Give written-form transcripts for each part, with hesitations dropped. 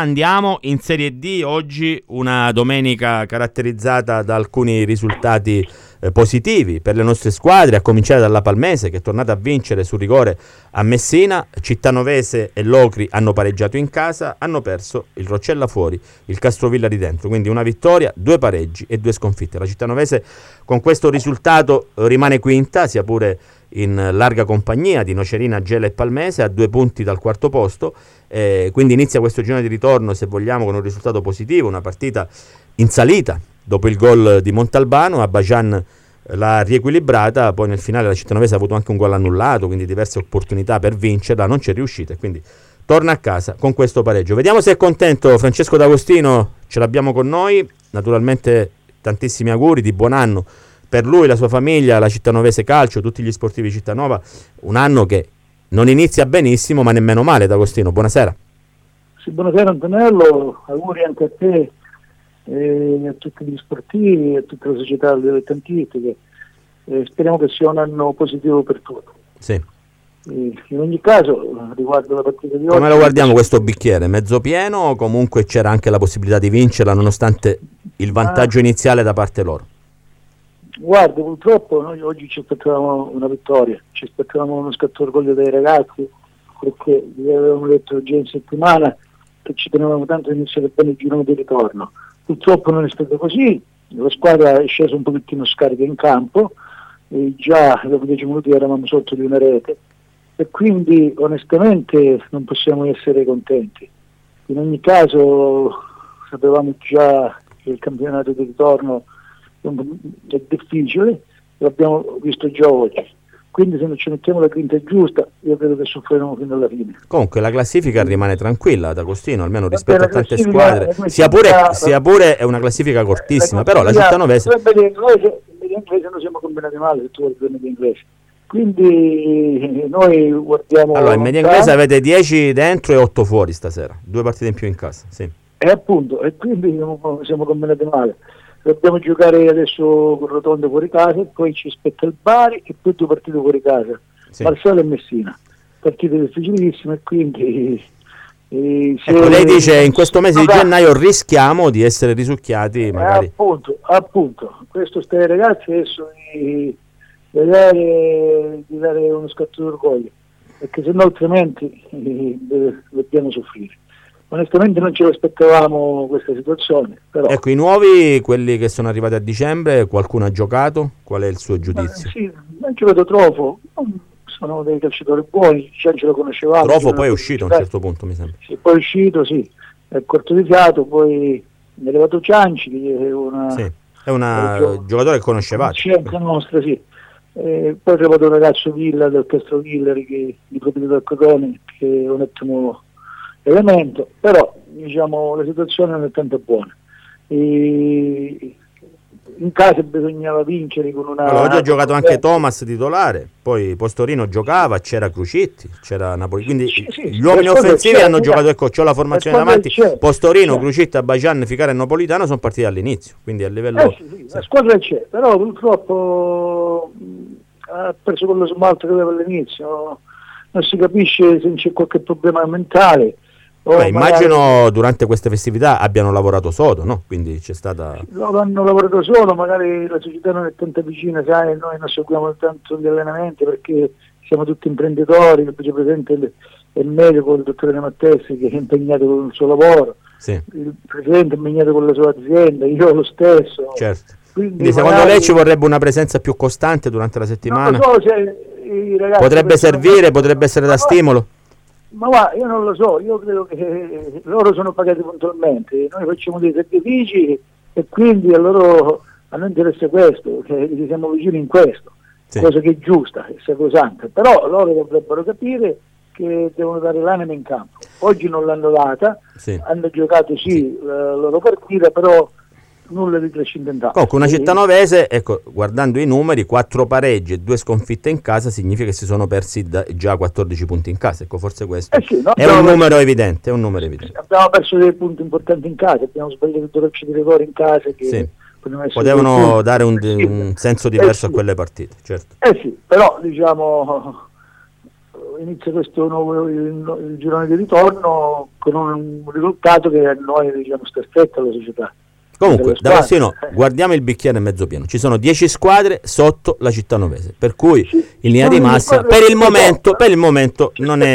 andiamo in Serie D. Oggi una domenica caratterizzata da alcuni risultati positivi per le nostre squadre, a cominciare dalla Palmese, che è tornata a vincere su rigore a Messina. Cittanovese e Locri hanno pareggiato in casa, hanno perso il Roccella fuori, il Castrovillari dentro, quindi una vittoria, 2 pareggi e 2 sconfitte. La Cittanovese con questo risultato rimane quinta, sia pure in larga compagnia di Nocerina, Gela e Palmese, a 2 punti dal quarto posto, quindi inizia questo girone di ritorno, se vogliamo, con un risultato positivo, una partita in salita. Dopo il gol di Montalbano, Abidjan l'ha riequilibrata, poi nel finale la Cittanovese ha avuto anche un gol annullato, quindi diverse opportunità per vincerla, non c'è riuscita e quindi torna a casa con questo pareggio. Vediamo se è contento Francesco D'Agostino, ce l'abbiamo con noi, naturalmente tantissimi auguri di buon anno per lui, la sua famiglia, la Cittanovese Calcio, tutti gli sportivi Cittanova, un anno che non inizia benissimo ma nemmeno male. D'Agostino, buonasera. Sì, buonasera Antonello, auguri anche a te, a tutti gli sportivi, a tutta la società dilettantistica. Speriamo che sia un anno positivo per tutti. Sì. In ogni caso, riguardo la partita di oggi... Come lo guardiamo questo bicchiere? Mezzo pieno o comunque c'era anche la possibilità di vincerla nonostante il vantaggio iniziale da parte loro? Guarda, purtroppo noi oggi ci aspettavamo una vittoria, ci aspettavamo uno scatto d'orgoglio dai ragazzi, perché vi avevamo detto già in settimana che ci tenevamo tanto a iniziare bene il girone di ritorno. Purtroppo non è stato così, la squadra è scesa un pochettino scarica in campo, e già dopo 10 minuti eravamo sotto di una rete e quindi onestamente non possiamo essere contenti. In ogni caso sapevamo già che il campionato di ritorno è difficile, l'abbiamo visto già oggi. Quindi se non ci mettiamo la grinta giusta, io credo che soffriremo fino alla fine. Comunque la classifica rimane tranquilla, D'Agostino, almeno rispetto a tante squadre, sia pure è una classifica cortissima, però la Cittanovese... In media inglese noi siamo combinati male, se tu vuoi il media inglese. Quindi noi guardiamo... Allora, in media inglese avete 10 dentro e 8 fuori stasera, 2 partite in più in casa, sì. E appunto, e quindi siamo combinati male. Dobbiamo giocare adesso con Rotonde fuori casa, poi ci aspetta il Bari e poi 2 partite fuori casa, sì. Marsala e Messina, partite difficilissime, quindi ecco, lei dice in questo mese di gennaio rischiamo di essere risucchiati magari. Appunto, questo sta ai ragazzi adesso di dare uno scatto d'orgoglio, perché sennò altrimenti dobbiamo soffrire. Onestamente non ce l'aspettavamo questa situazione. Però. Ecco, i nuovi, quelli che sono arrivati a dicembre, qualcuno ha giocato? Qual è il suo giudizio? Sì, ho giocato Trofo, sono dei calciatori buoni, già ce lo conoscevamo. Trofo poi è uscito a un certo punto, mi sembra. Sì, poi è uscito, sì, è corto di fiato, poi è arrivato Cianci, che è un giocatore che conoscevate. Scienza nostra, sì. Poi è arrivato un ragazzo Villa del Castrovillari, di proprietà del Cotone, che è un ottimo elemento, però diciamo la situazione non è tanto buona. In casa bisognava vincere con una... Allora, oggi ha giocato anche Thomas titolare, poi Postorino giocava, c'era Crucitti, c'era Napoli, quindi gli uomini offensivi hanno giocato, ecco, c'ho la formazione davanti, Postorino, Crucitti, Abidjan, Ficare e Napolitano sono partiti all'inizio, quindi a livello... La squadra c'è, però purtroppo ha preso quello smalto che aveva all'inizio, non si capisce se c'è qualche problema mentale. Immagino durante queste festività abbiano lavorato sodo, no? Quindi c'è stata... Loro hanno lavorato solo, magari la società non è tanto vicina, sai, noi non seguiamo tanto gli allenamenti perché siamo tutti imprenditori, c'è presente il medico, il dottore Mattessi che è impegnato con il suo lavoro, sì. Il presidente è impegnato con la sua azienda, io lo stesso. Certo. Quindi secondo lei ci vorrebbe una presenza più costante durante la settimana? Non lo so se i ragazzi potrebbe servire, potrebbe essere da stimolo? Ma guarda, io non lo so, io credo che loro sono pagati puntualmente, noi facciamo dei sacrifici e quindi a noi interessa questo, che siamo vicini in questo, sì. Cosa che è giusta, è sacrosanta, però loro dovrebbero capire che devono dare l'anima in campo. Oggi non l'hanno data, sì. Hanno giocato la loro partita, però nulla di trascendentale. Comunque una Cittanovese, ecco, guardando i numeri, 4 pareggi e 2 sconfitte in casa significa che si sono persi già 14 punti in casa, ecco, forse questo è un numero evidente, abbiamo perso dei punti importanti in casa, abbiamo sbagliato 2 calci di rigore in casa che sì. Potevano dare un senso diverso a quelle partite, certo. Sì, però diciamo inizia questo nuovo il girone di ritorno con un risultato che a noi sta stretto alla società. Comunque, D'Agostino, guardiamo il bicchiere mezzo pieno. Ci sono 10 squadre sotto la Cittanovese, per cui in linea di massima per il momento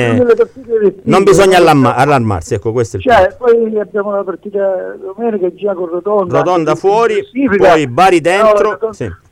non bisogna allarmarsi, ecco, questo è il punto. Poi abbiamo la partita domenica già con Rotonda fuori, poi Bari dentro,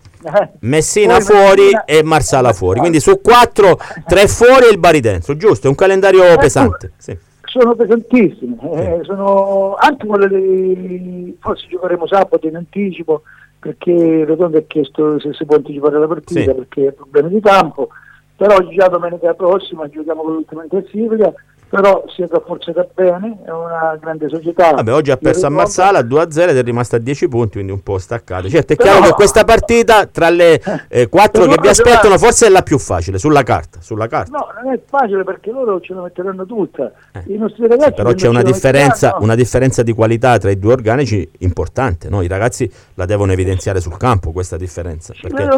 Messina poi fuori Messina e Marsala fuori, quindi su 4 3 fuori e il Bari dentro, giusto? È un calendario pesante, sì. Sono pesantissime, sono anche quelle forse giocheremo sabato in anticipo, perché Rotonda ha chiesto se si può anticipare la partita, perché ha problemi di campo, però già domenica prossima giochiamo con l'ultima in classifica, però si è rafforzata bene, è una grande società. Vabbè, oggi ha perso a Marsala 2-0 ed è rimasta a 10 punti, quindi un po' staccata. Certo, è chiaro che questa partita tra le 4 che vi aspettano forse è la più facile sulla carta. No, non è facile, perché loro ce la metteranno tutta. I nostri ragazzi però c'è una differenza di qualità tra i due organici importante, no? I ragazzi la devono evidenziare sul campo, questa differenza,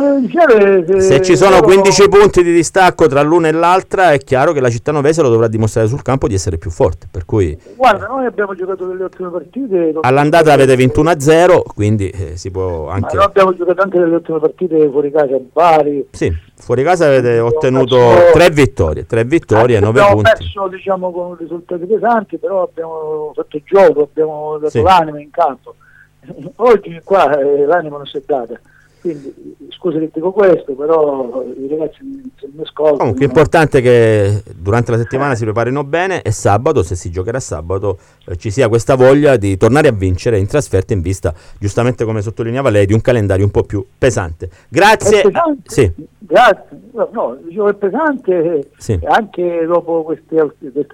perché se ci sono 15 punti di distacco tra l'una e l'altra, è chiaro che la Cittanovese lo dovrà dimostrare sul campo di essere più forte, per cui guarda, noi abbiamo giocato delle ottime partite, all'andata avete vinto 1-0, quindi si può anche. Ma noi abbiamo giocato anche delle ottime partite fuori casa a Bari. Sì, fuori casa avete ottenuto 3 vittorie e 9 punti. Abbiamo perso con risultati pesanti, però abbiamo fatto gioco, abbiamo dato l'anima in campo. Oggi qua l'anima non si è data. Quindi scusa che dico questo, però i ragazzi mi ascoltano. Comunque è importante che durante la settimana si preparino bene e sabato, se si giocherà sabato, ci sia questa voglia di tornare a vincere in trasferta, in vista, giustamente come sottolineava lei, di un calendario un po' più pesante. Grazie. È pesante? Grazie. No, dicevo è pesante, anche dopo queste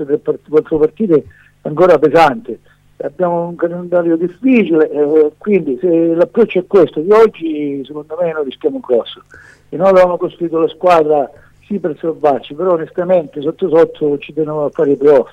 4 partite ancora pesante. Abbiamo un calendario difficile, quindi se l'approccio è questo di oggi, secondo me noi rischiamo un grosso. E noi avevamo costruito la squadra sì per salvarci, però onestamente sotto ci tenevamo a fare i playoff.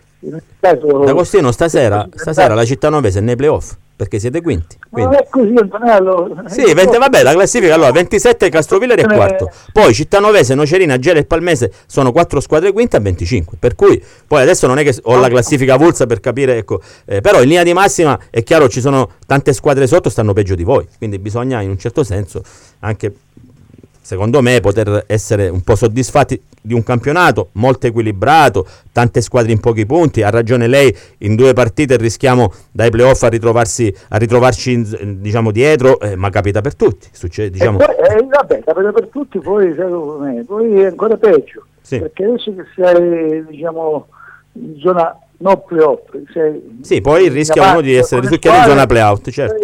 D'Agostino, stasera la Cittanovese è nei playoff, perché siete quinti. Ma non è così, Antonello. Sì, vabbè, la classifica allora 27 Castrovillari è quarto, poi Cittanovese, Nocerina, Gela e Palmese sono 4 squadre quinte a 25, per cui poi adesso non è che ho la classifica avulsa per capire, ecco, però in linea di massima è chiaro, ci sono tante squadre sotto, stanno peggio di voi, quindi bisogna in un certo senso anche, secondo me, poter essere un po' soddisfatti di un campionato molto equilibrato, tante squadre in pochi punti. Ha ragione lei, in 2 partite rischiamo dai playoff a ritrovarci diciamo dietro, ma capita per tutti, succede, diciamo. Vabbè, capita per tutti, poi è ancora peggio, perché adesso che sei, diciamo, in zona no playoff, sì, poi rischia uno di essere risucchiato in zona playout, certo.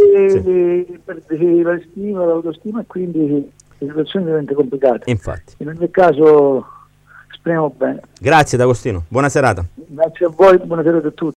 Perdi la stima, l'autostima, e quindi la situazione diventa complicata. Infatti. In ogni caso speriamo bene. Grazie D'Agostino, buona serata. Grazie a voi, buona serata a tutti.